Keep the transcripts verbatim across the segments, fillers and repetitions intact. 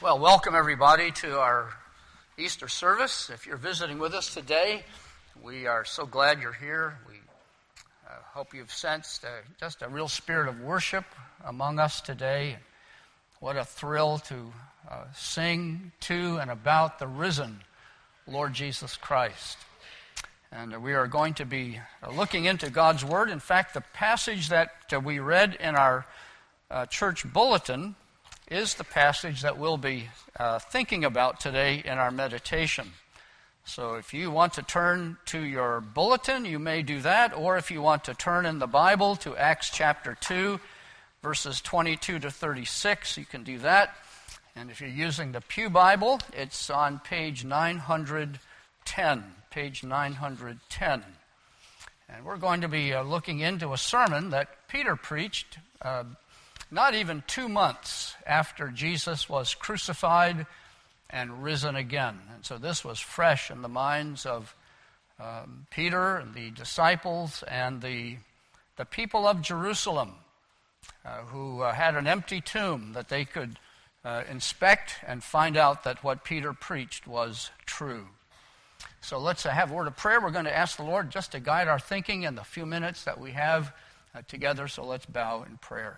Well, welcome everybody to our Easter service. If you're visiting with us today, we are so glad you're here. We uh, hope you've sensed uh, just a real spirit of worship among us today. What a thrill to uh, sing to and about the risen Lord Jesus Christ. And uh, we are going to be uh, looking into God's Word. In fact, the passage that uh, we read in our uh, church bulletin is the passage that we'll be uh, thinking about today in our meditation. So if you want to turn to your bulletin, you may do that, or if you want to turn in the Bible to Acts chapter two, verses twenty-two to thirty-six, you can do that. And if you're using the Pew Bible, it's on page nine hundred ten, page nine hundred ten. And we're going to be uh, looking into a sermon that Peter preached uh, not even two months after Jesus was crucified and risen again. And so this was fresh in the minds of um, Peter and the disciples and the, the people of Jerusalem uh, who uh, had an empty tomb that they could uh, inspect and find out that what Peter preached was true. So let's uh, have a word of prayer. We're going to ask the Lord just to guide our thinking in the few minutes that we have uh, together. So let's bow in prayer.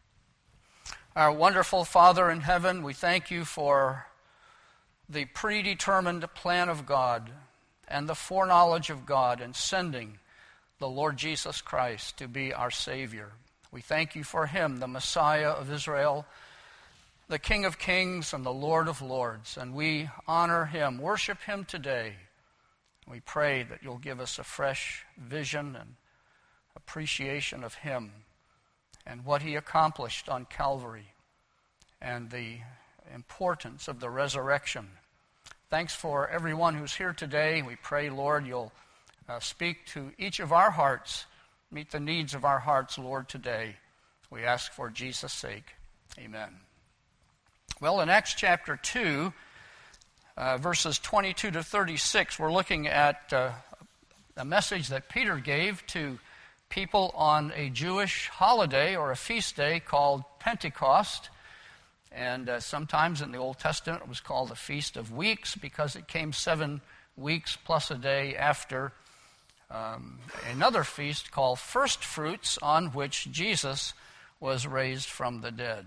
Our wonderful Father in heaven, we thank you for the predetermined plan of God and the foreknowledge of God in sending the Lord Jesus Christ to be our Savior. We thank you for him, the Messiah of Israel, the King of Kings and the Lord of Lords. And we honor him, worship him today. We pray that you'll give us a fresh vision and appreciation of him and what he accomplished on Calvary, and the importance of the resurrection. Thanks for everyone who's here today. We pray, Lord, you'll uh, speak to each of our hearts, meet the needs of our hearts, Lord, today. We ask for Jesus' sake. Amen. Well, in Acts chapter two, uh, verses twenty-two to thirty-six, we're looking at uh, a message that Peter gave to people on a Jewish holiday or a feast day called Pentecost. And uh, sometimes in the Old Testament it was called the Feast of Weeks because it came seven weeks plus a day after um, another feast called First Fruits, on which Jesus was raised from the dead.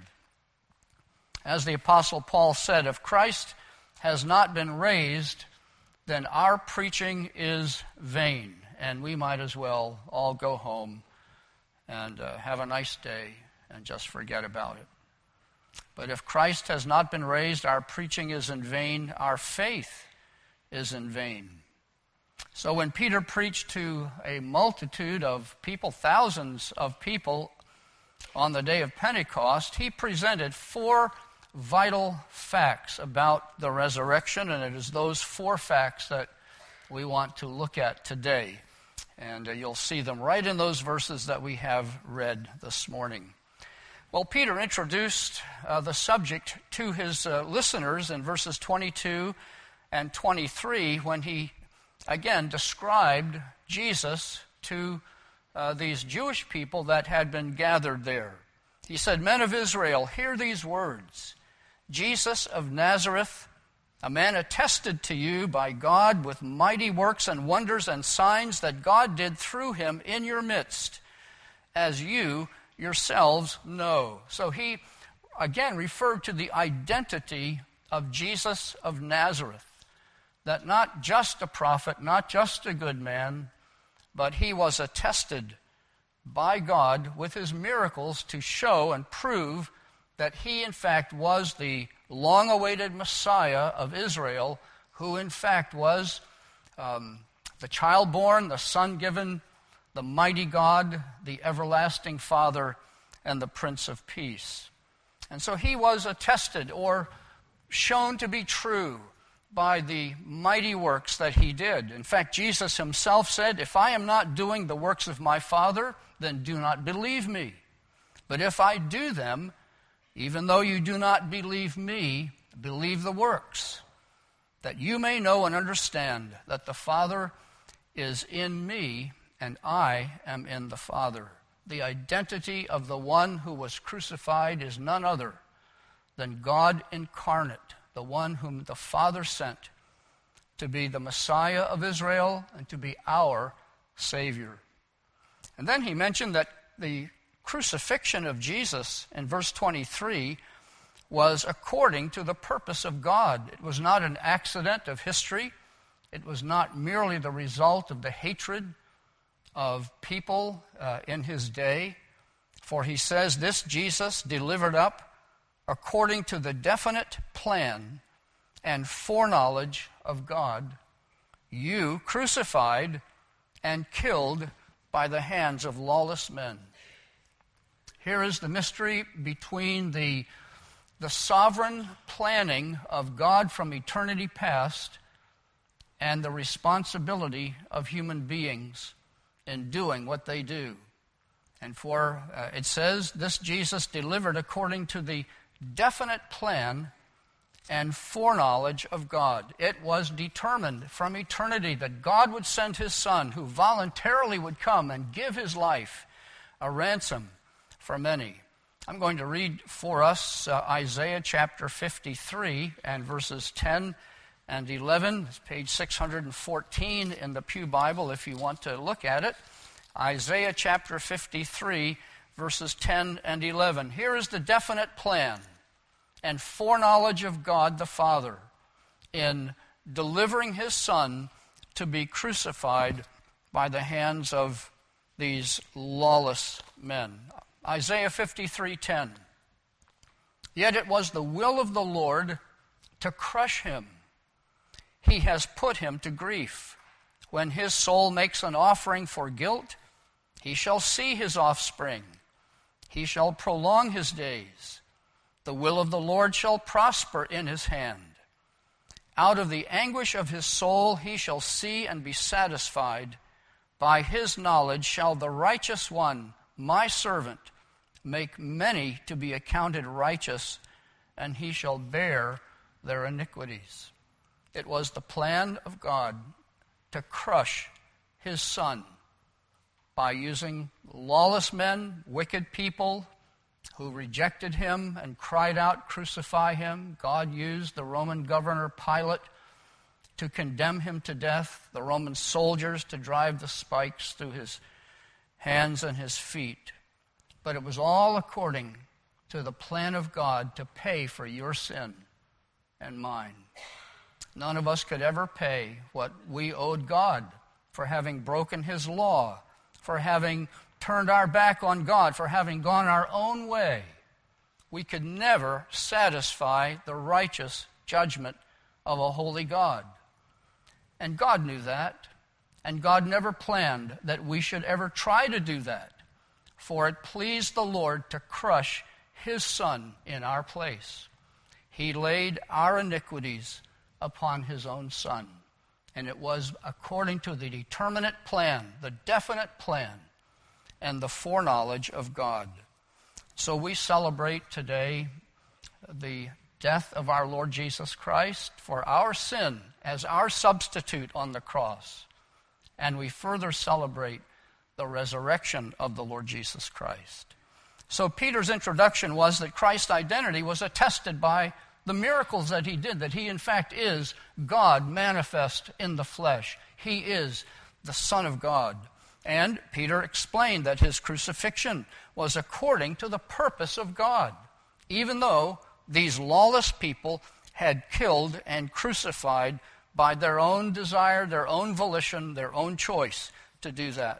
As the Apostle Paul said, if Christ has not been raised, then our preaching is vain. And we might as well all go home and uh, have a nice day and just forget about it. But if Christ has not been raised, our preaching is in vain, our faith is in vain. So when Peter preached to a multitude of people, thousands of people, on the day of Pentecost, he presented four vital facts about the resurrection, and it is those four facts that we want to look at today. And uh, you'll see them right in those verses that we have read this morning. Well, Peter introduced uh, the subject to his uh, listeners in verses twenty-two and twenty-three when he, again, described Jesus to uh, these Jewish people that had been gathered there. He said, "Men of Israel, hear these words. Jesus of Nazareth, a man attested to you by God with mighty works and wonders and signs that God did through him in your midst, as you yourselves know." So he, again, referred to the identity of Jesus of Nazareth, that not just a prophet, not just a good man, but he was attested by God with his miracles to show and prove that he, in fact, was the long-awaited Messiah of Israel, who, in fact, was um, the child born, the son given, the mighty God, the everlasting Father, and the Prince of Peace. And so he was attested or shown to be true by the mighty works that he did. In fact, Jesus himself said, "If I am not doing the works of my Father, then do not believe me. But if I do them, even though you do not believe me, believe the works, that you may know and understand that the Father is in me and I am in the Father." The identity of the one who was crucified is none other than God incarnate, the one whom the Father sent to be the Messiah of Israel and to be our Savior. And then he mentioned that the crucifixion of Jesus in verse twenty-three was according to the purpose of God. It was not an accident of history. It was not merely the result of the hatred of people uh, in his day. For he says, this Jesus delivered up according to the definite plan and foreknowledge of God, you crucified and killed by the hands of lawless men. Here is the mystery between the, the sovereign planning of God from eternity past and the responsibility of human beings in doing what they do. And for, uh, it says, this Jesus delivered according to the definite plan and foreknowledge of God. It was determined from eternity that God would send his Son, who voluntarily would come and give his life a ransom for many. I'm going to read for us uh, Isaiah chapter fifty-three and verses ten and eleven. It's page six hundred fourteen in the Pew Bible if you want to look at it. Isaiah chapter fifty-three, verses ten and eleven. Here is the definite plan and foreknowledge of God the Father in delivering his Son to be crucified by the hands of these lawless men. Isaiah fifty-three ten. Yet it was the will of the Lord to crush him. He has put him to grief. When his soul makes an offering for guilt, he shall see his offspring. He shall prolong his days. The will of the Lord shall prosper in his hand. Out of the anguish of his soul he shall see and be satisfied. By his knowledge shall the righteous one, my servant, make many to be accounted righteous, and he shall bear their iniquities. It was the plan of God to crush his Son by using lawless men, wicked people who rejected him and cried out, crucify him. God used the Roman governor Pilate to condemn him to death, the Roman soldiers to drive the spikes through his hands and his feet. But it was all according to the plan of God to pay for your sin and mine. None of us could ever pay what we owed God for having broken his law, for having turned our back on God, for having gone our own way. We could never satisfy the righteous judgment of a holy God. And God knew that, and God never planned that we should ever try to do that, for it pleased the Lord to crush his Son in our place. He laid our iniquities upon his own Son, and it was according to the determinate plan, the definite plan, and the foreknowledge of God. So we celebrate today the death of our Lord Jesus Christ for our sin as our substitute on the cross. And we further celebrate the resurrection of the Lord Jesus Christ. So Peter's introduction was that Christ's identity was attested by the miracles that he did, that he in fact is God manifest in the flesh. He is the Son of God. And Peter explained that his crucifixion was according to the purpose of God, even though these lawless people had killed and crucified by their own desire, their own volition, their own choice to do that.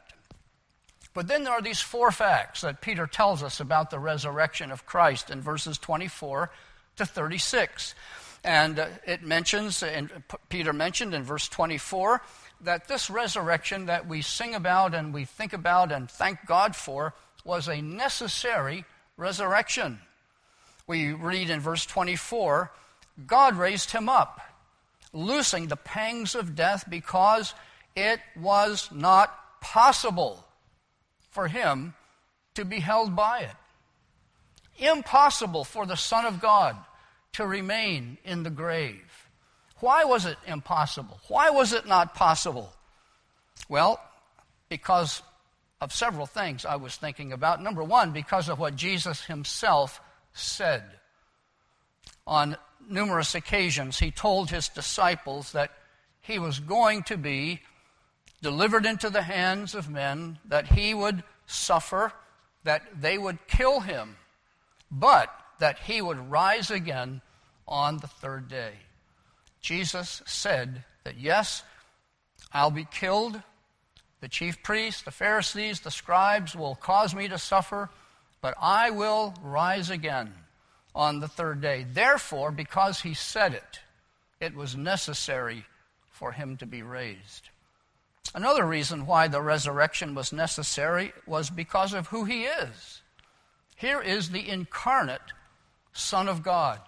But then there are these four facts that Peter tells us about the resurrection of Christ in verses twenty-four to thirty-six. And uh, it mentions, and Peter mentioned in verse twenty-four, that this resurrection that we sing about and we think about and thank God for was a necessary resurrection. We read in verse twenty-four, God raised him up, loosing the pangs of death because it was not possible for him to be held by it. Impossible for the Son of God to remain in the grave. Why was it impossible? Why was it not possible? Well, because of several things I was thinking about. Number one, because of what Jesus himself said. on numerous occasions, he told his disciples that he was going to be delivered into the hands of men, that he would suffer, that they would kill him, but that he would rise again on the third day. Jesus said that, yes, I'll be killed. The chief priests, the Pharisees, the scribes will cause me to suffer, but I will rise again on the third day. Therefore, because he said it, it was necessary for him to be raised. Another reason why the resurrection was necessary was because of who he is. Here is the incarnate Son of God.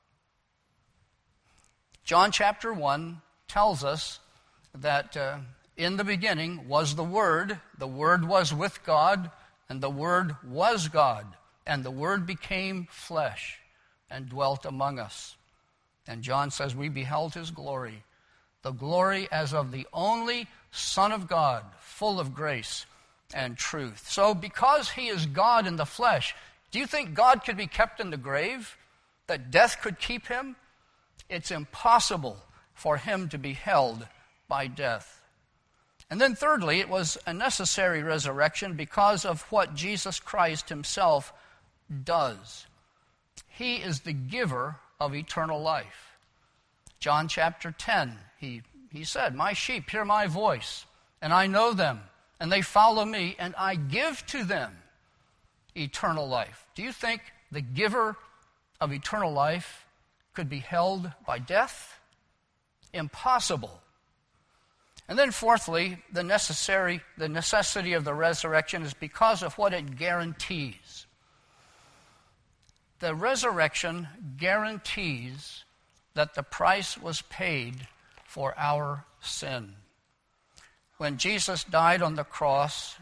John chapter one tells us that uh, in the beginning was the Word, the Word was with God, and the Word was God, and the Word became flesh and dwelt among us. And John says, we beheld his glory, the glory as of the only Son of God, full of grace and truth. So because he is God in the flesh, do you think God could be kept in the grave? That death could keep him? It's impossible for him to be held by death. And then thirdly, it was a necessary resurrection because of what Jesus Christ himself does. He is the giver of eternal life. John chapter ten, he, he said, my sheep hear my voice, and I know them, and they follow me, and I give to them eternal life. Do you think the giver of eternal life could be held by death? Impossible. And then fourthly, the necessary, the necessity of the resurrection is because of what it guarantees. The resurrection guarantees that the price was paid for our sin. When Jesus died on the cross,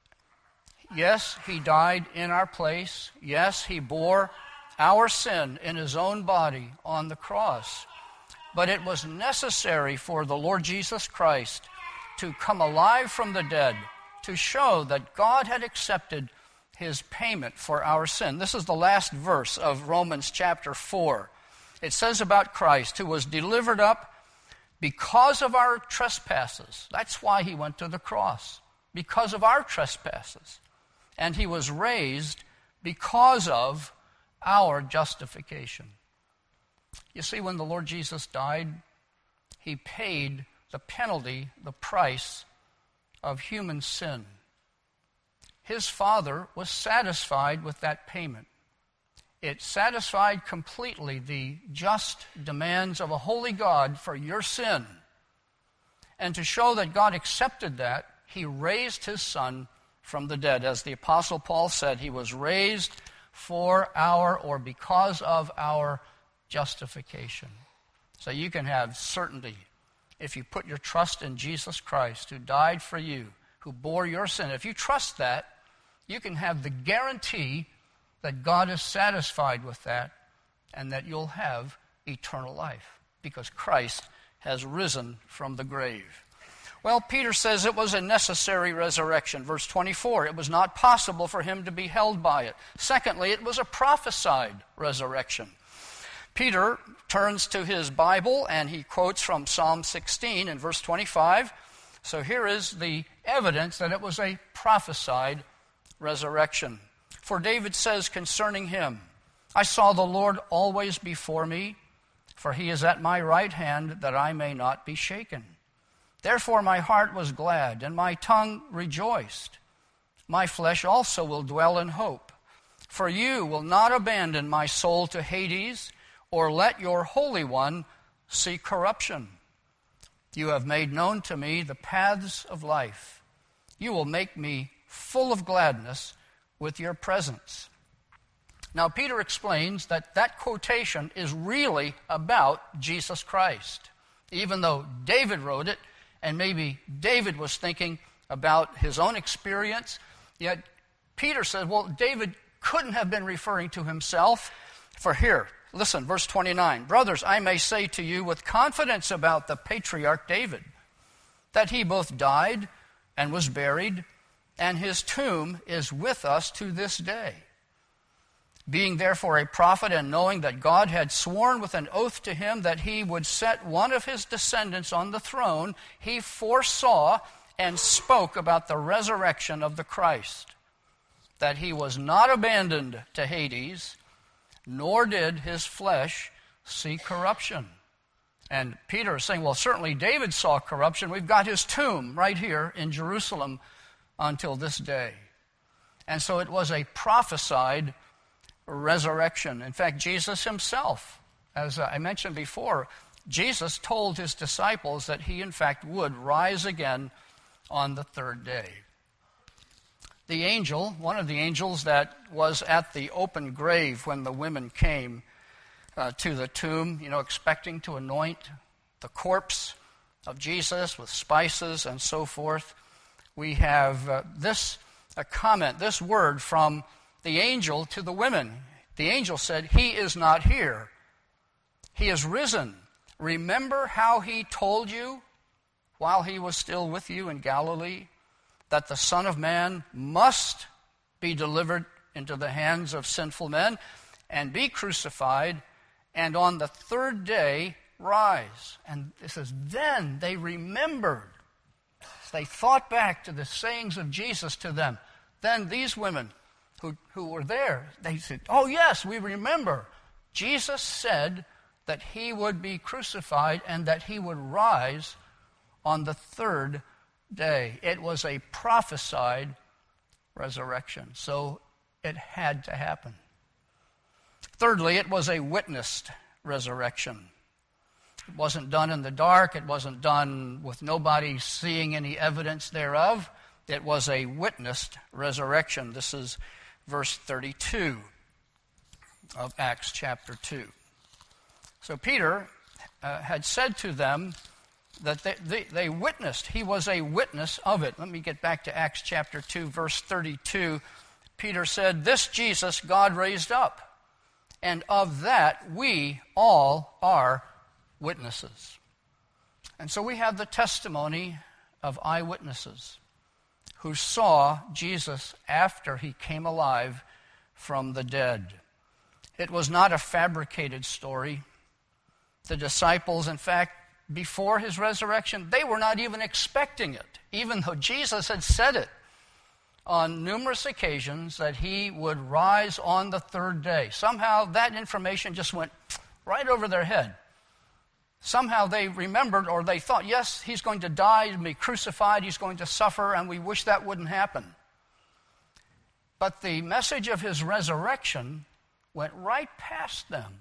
yes, he died in our place. Yes, he bore our sin in his own body on the cross. But it was necessary for the Lord Jesus Christ to come alive from the dead to show that God had accepted his payment for our sin. This is the last verse of Romans chapter four. It says about Christ, who was delivered up because of our trespasses. That's why he went to the cross, because of our trespasses. And he was raised because of our justification. You see, when the Lord Jesus died, he paid the penalty, the price of human sin. His Father was satisfied with that payment. It satisfied completely the just demands of a holy God for your sin. And to show that God accepted that, he raised his Son from the dead. As the Apostle Paul said, he was raised for our, or because of our justification. So you can have certainty if you put your trust in Jesus Christ, who died for you, who bore your sin. If you trust that, you can have the guarantee that God is satisfied with that and that you'll have eternal life because Christ has risen from the grave. Well, Peter says it was a necessary resurrection. Verse twenty-four, it was not possible for him to be held by it. Secondly, it was a prophesied resurrection. Peter turns to his Bible and he quotes from Psalm sixteen in verse twenty-five. So here is the evidence that it was a prophesied resurrection. For David says concerning him, I saw the Lord always before me, for he is at my right hand, that I may not be shaken. Therefore my heart was glad, and my tongue rejoiced. My flesh also will dwell in hope. For you will not abandon my soul to Hades, or let your Holy One see corruption. You have made known to me the paths of life. You will make me full of gladness with your presence. Now, Peter explains that that quotation is really about Jesus Christ. Even though David wrote it, and maybe David was thinking about his own experience, yet Peter said, well, David couldn't have been referring to himself. For here, listen, verse twenty-nine, brothers, I may say to you with confidence about the patriarch David, that he both died and was buried, and his tomb is with us to this day. Being therefore a prophet, and knowing that God had sworn with an oath to him that he would set one of his descendants on the throne, he foresaw and spoke about the resurrection of the Christ, that he was not abandoned to Hades, nor did his flesh see corruption. And Peter is saying, well, certainly David saw corruption. We've got his tomb right here in Jerusalem until this day. And so it was a prophesied resurrection. In fact, Jesus himself, as I mentioned before, Jesus told his disciples that he in fact would rise again on the third day. The angel, one of the angels that was at the open grave when the women came uh, to the tomb, you know, expecting to anoint the corpse of Jesus with spices and so forth, we have uh, this a comment, this word from the angel to the women. The angel said, "He is not here. He is risen. Remember how he told you while he was still with you in Galilee, that the Son of Man must be delivered into the hands of sinful men and be crucified, and on the third day rise." And it says, then they remembered. They thought back to the sayings of Jesus to them. Then these women who, who were there, they said, oh yes, we remember. Jesus said that he would be crucified and that he would rise on the third day. It was a prophesied resurrection, so it had to happen. Thirdly, it was a witnessed resurrection. It wasn't done in the dark. It wasn't done with nobody seeing any evidence thereof. It was a witnessed resurrection. This is verse thirty-two of Acts chapter two. So Peter uh, had said to them that they, they, they witnessed. He was a witness of it. Let me get back to Acts chapter two, verse thirty-two. Peter said, "This Jesus God raised up, and of that we all are witnesses." And so we have the testimony of eyewitnesses who saw Jesus after he came alive from the dead. It was not a fabricated story. The disciples, in fact, before his resurrection, they were not even expecting it, even though Jesus had said it on numerous occasions that he would rise on the third day. Somehow that information just went right over their head. Somehow they remembered, or they thought, yes, he's going to die and be crucified, he's going to suffer, and we wish that wouldn't happen. But the message of his resurrection went right past them.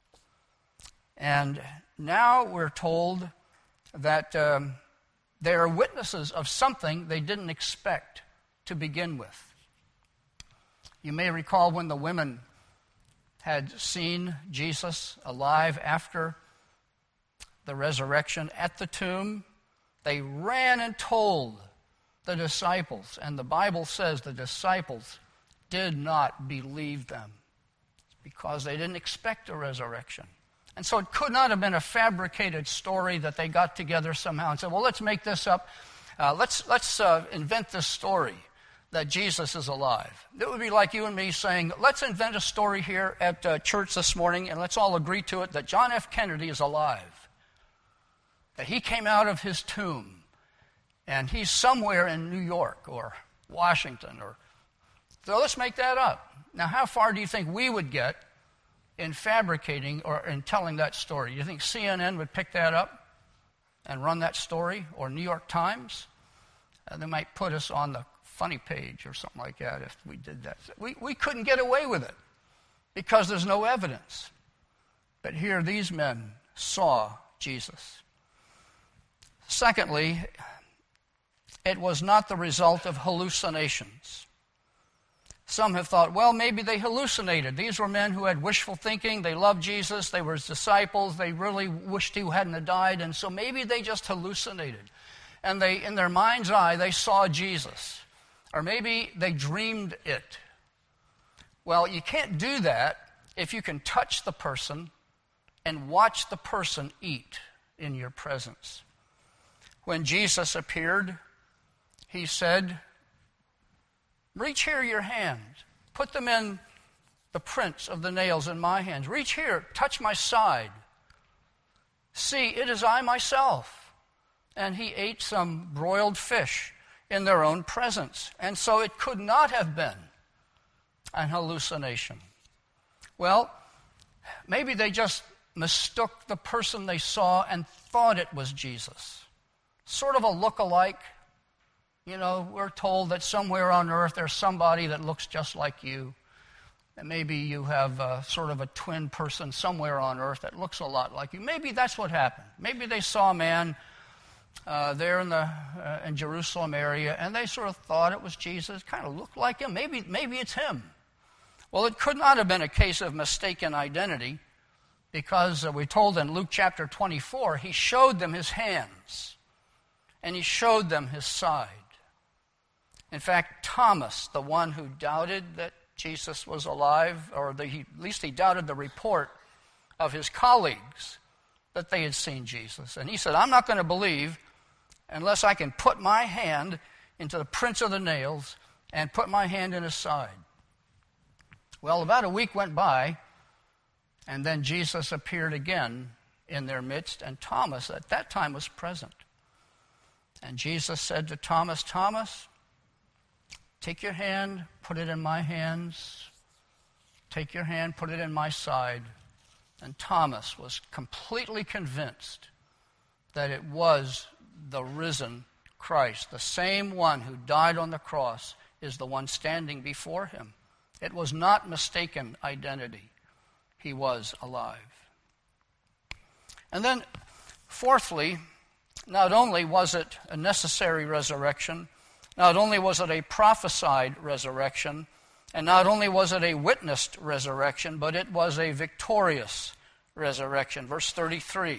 And now we're told that um, they are witnesses of something they didn't expect to begin with. You may recall when the women had seen Jesus alive after the resurrection at the tomb, they ran and told the disciples, and the Bible says the disciples did not believe them because they didn't expect a resurrection. And so it could not have been a fabricated story that they got together somehow and said, well, let's make this up. Uh, let's let's uh, invent this story that Jesus is alive. It would be like you and me saying, let's invent a story here at uh, church this morning and let's all agree to it that John F. Kennedy is alive, that he came out of his tomb and he's somewhere in New York or Washington. or So let's make that up. Now, how far do you think we would get in fabricating or in telling that story? You think C N N would pick that up and run that story, or New York Times? Uh, they might put us on the funny page or something like that if we did that. We, we couldn't get away with it because there's no evidence. But here these men saw Jesus. Secondly, it was not the result of hallucinations. Some have thought, well, maybe they hallucinated. These were men who had wishful thinking. They loved Jesus. They were his disciples. They really wished he hadn't died. And so maybe they just hallucinated. And they, in their mind's eye, they saw Jesus. Or maybe they dreamed it. Well, you can't do that if you can touch the person and watch the person eat in your presence. When Jesus appeared, he said, reach here your hand, put them in the prints of the nails in my hands. Reach here, touch my side. See, it is I myself. And he ate some broiled fish in their own presence. And so it could not have been an hallucination. Well, maybe they just mistook the person they saw and thought it was Jesus. Sort of a look-alike. You know, we're told that somewhere on earth there's somebody that looks just like you. And maybe you have a, sort of a twin person somewhere on earth that looks a lot like you. Maybe that's what happened. Maybe they saw a man uh, there in the uh, in Jerusalem area, and they sort of thought it was Jesus. Kind of looked like him. Maybe maybe it's him. Well, it could not have been a case of mistaken identity, because uh, we're told in Luke chapter twenty-four, he showed them his hands, and he showed them his side. In fact, Thomas, the one who doubted that Jesus was alive, or the, he, at least he doubted the report of his colleagues that they had seen Jesus. And he said, I'm not going to believe unless I can put my hand into the prints of the nails and put my hand in his side. Well, about a week went by, and then Jesus appeared again in their midst, and Thomas at that time was present. And Jesus said to Thomas, Thomas, take your hand, put it in my hands. Take your hand, put it in my side. And Thomas was completely convinced that it was the risen Christ. The same one who died on the cross is the one standing before him. It was not mistaken identity. He was alive. And then, fourthly, not only was it a necessary resurrection, not only was it a prophesied resurrection, and not only was it a witnessed resurrection, but it was a victorious resurrection. Verse thirty-three,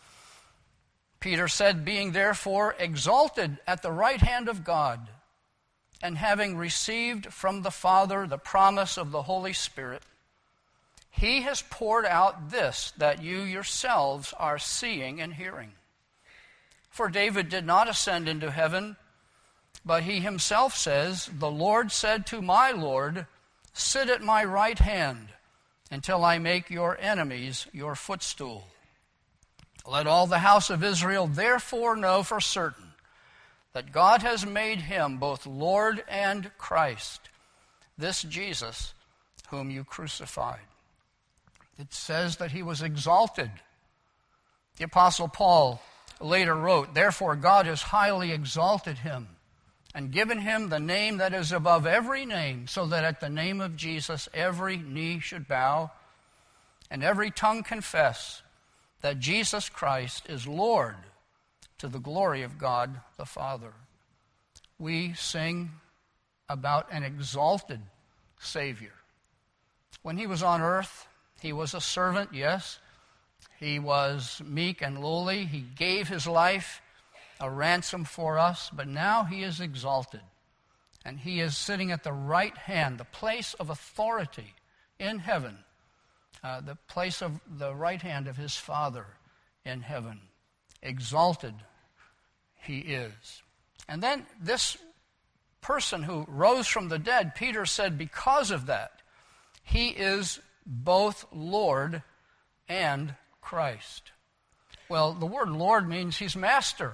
Peter said, being therefore exalted at the right hand of God, and having received from the Father the promise of the Holy Spirit, he has poured out this that you yourselves are seeing and hearing. For David did not ascend into heaven, but he himself says, the Lord said to my Lord, sit at my right hand until I make your enemies your footstool. Let all the house of Israel therefore know for certain that God has made him both Lord and Christ, this Jesus whom you crucified. It says that he was exalted. The Apostle Paul later wrote, therefore God has highly exalted him and given him the name that is above every name, so that at the name of Jesus every knee should bow and every tongue confess that Jesus Christ is Lord, to the glory of God the Father. We sing about an exalted Savior. When he was on earth, he was a servant, yes. He was meek and lowly. He gave his life a ransom for us, but now he is exalted. And he is sitting at the right hand, the place of authority in heaven, uh, the place of the right hand of his Father in heaven. Exalted he is. And then this person who rose from the dead, Peter said, because of that, he is both Lord and Christ. Well, the word Lord means he's master.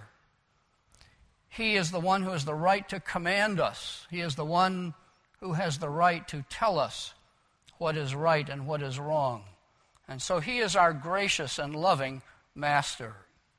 He is the one who has the right to command us. He is the one who has the right to tell us what is right and what is wrong. And so he is our gracious and loving master.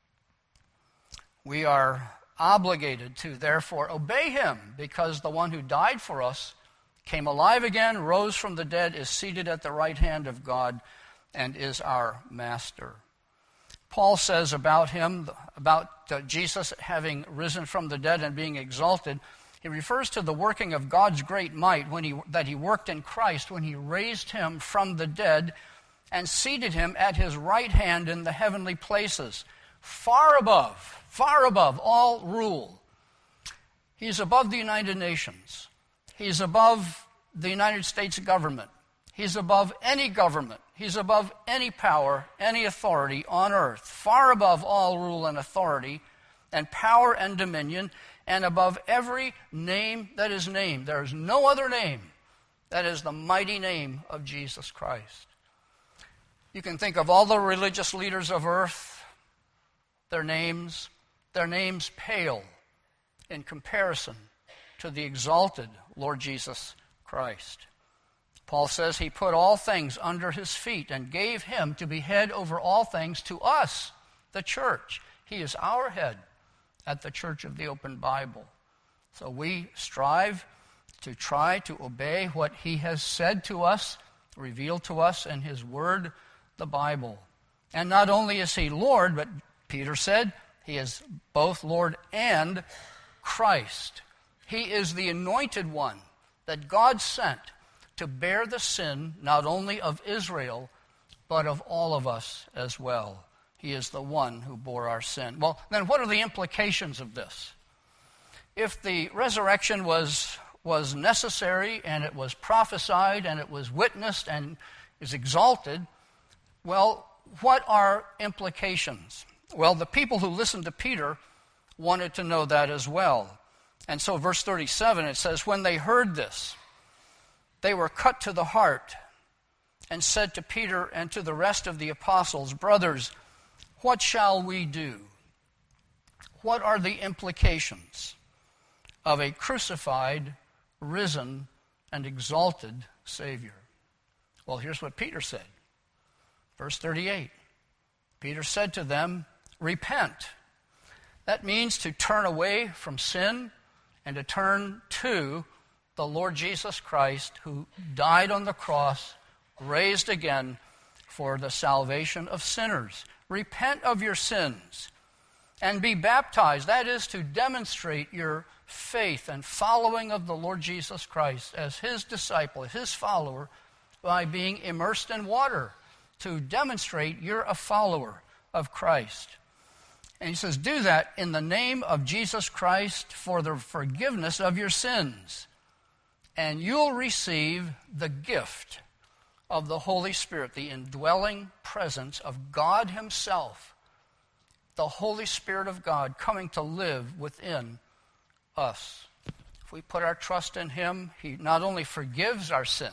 We are obligated to, therefore, obey him, because the one who died for us came alive again, rose from the dead, is seated at the right hand of God, and is our master. Paul says about him, about uh, Jesus having risen from the dead and being exalted, he refers to the working of God's great might when he, that he worked in Christ when he raised him from the dead and seated him at his right hand in the heavenly places, far above, far above all rule. He's above the United Nations. He's above the United States government. He's above any government. He's above any power, any authority on earth, far above all rule and authority and power and dominion, and above every name that is named. There is no other name That is the mighty name of Jesus Christ. You can think of all the religious leaders of earth, their names, their names pale in comparison to the exalted Lord Jesus Christ. Paul says he put all things under his feet and gave him to be head over all things to us, the church. He is our head at the Church of the Open Bible. So we strive to try to obey what he has said to us, revealed to us in his word, the Bible. And not only is he Lord, but Peter said he is both Lord and Christ. He is the anointed one that God sent to bear the sin not only of Israel, but of all of us as well. He is the one who bore our sin. Well, then what are the implications of this? If the resurrection was, was necessary and it was prophesied and it was witnessed and is exalted, well, what are implications? Well, the people who listened to Peter wanted to know that as well. And so verse thirty-seven, it says, when they heard this, they were cut to the heart and said to Peter and to the rest of the apostles, brothers, what shall we do? What are the implications of a crucified, risen, and exalted Savior? Well, here's what Peter said. Verse thirty-eight, Peter said to them, repent. That means to turn away from sin and to turn to the Lord Jesus Christ, who died on the cross, raised again for the salvation of sinners. Repent of your sins and be baptized. That is to demonstrate your faith and following of the Lord Jesus Christ as his disciple, his follower, by being immersed in water, to demonstrate you're a follower of Christ. And he says, do that in the name of Jesus Christ for the forgiveness of your sins. And you'll receive the gift of the Holy Spirit, the indwelling presence of God himself, the Holy Spirit of God coming to live within us. If we put our trust in him, he not only forgives our sin,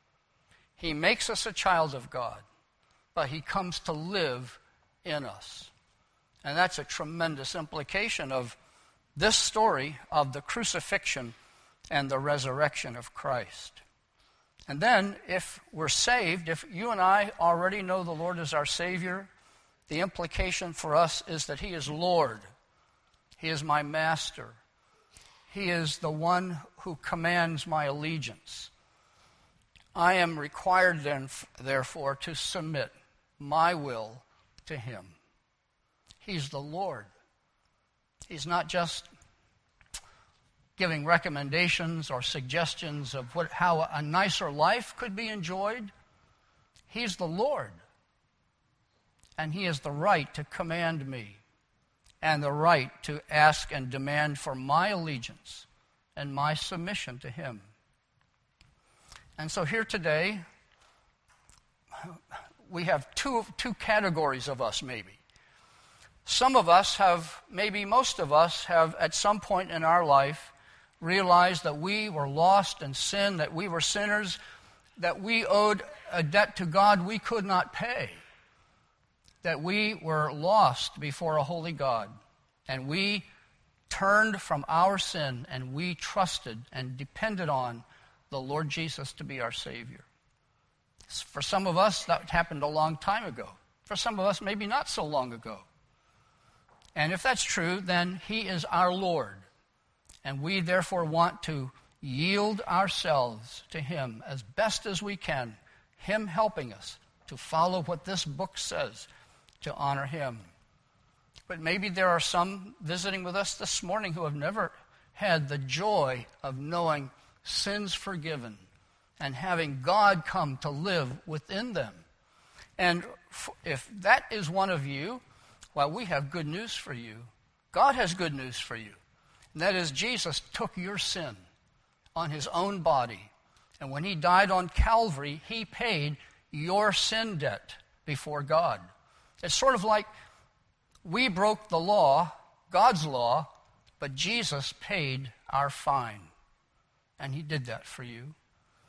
he makes us a child of God, but he comes to live in us. And that's a tremendous implication of this story of the crucifixion and the resurrection of Christ. And then, if we're saved, if you and I already know the Lord as our Savior, the implication for us is that he is Lord. He is my master. He is the one who commands my allegiance. I am required then, therefore, to submit my will to him. He's the Lord. He's not just giving recommendations or suggestions of what, how a nicer life could be enjoyed. He's the Lord. And he has the right to command me and the right to ask and demand for my allegiance and my submission to him. And so here today, we have two, two categories of us maybe. Some of us have, maybe most of us have at some point in our life realized that we were lost in sin, that we were sinners, that we owed a debt to God we could not pay, that we were lost before a holy God, and we turned from our sin and we trusted and depended on the Lord Jesus to be our Savior. For some of us, that happened a long time ago. For some of us, maybe not so long ago. And if that's true, then he is our Lord. And we therefore want to yield ourselves to him as best as we can, him helping us to follow what this book says, to honor him. But maybe there are some visiting with us this morning who have never had the joy of knowing sins forgiven and having God come to live within them. And if that is one of you, well, we have good news for you. God has good news for you. And that is, Jesus took your sin on his own body. And when he died on Calvary, he paid your sin debt before God. It's sort of like we broke the law, God's law, but Jesus paid our fine. And he did that for you.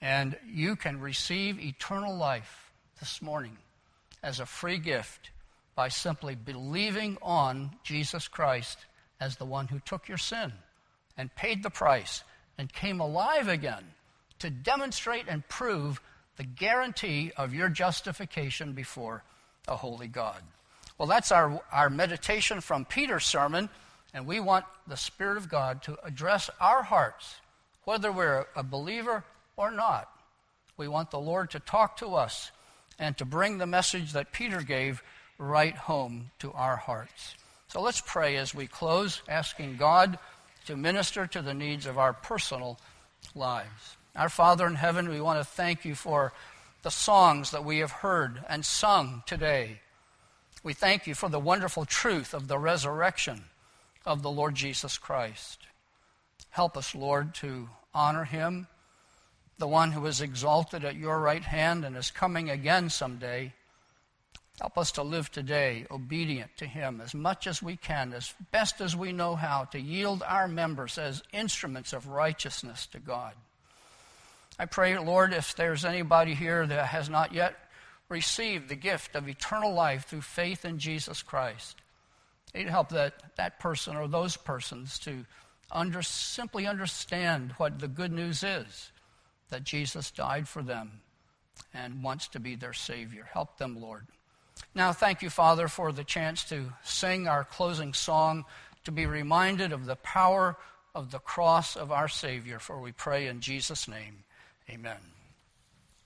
And you can receive eternal life this morning as a free gift by simply believing on Jesus Christ as the one who took your sin and paid the price and came alive again to demonstrate and prove the guarantee of your justification before a holy God. Well, that's our, our meditation from Peter's sermon, and we want the Spirit of God to address our hearts, whether we're a believer or not. We want the Lord to talk to us and to bring the message that Peter gave right home to our hearts. So let's pray as we close, asking God to minister to the needs of our personal lives. Our Father in heaven, we want to thank you for the songs that we have heard and sung today. We thank you for the wonderful truth of the resurrection of the Lord Jesus Christ. Help us, Lord, to honor him, the one who is exalted at your right hand and is coming again someday. Help us to live today obedient to him as much as we can, as best as we know how, to yield our members as instruments of righteousness to God. I pray, Lord, if there's anybody here that has not yet received the gift of eternal life through faith in Jesus Christ, you'd help that, that person or those persons to under, simply understand what the good news is, that Jesus died for them and wants to be their Savior. Help them, Lord. Now, thank you, Father, for the chance to sing our closing song, to be reminded of the power of the cross of our Savior, for we pray in Jesus' name. Amen.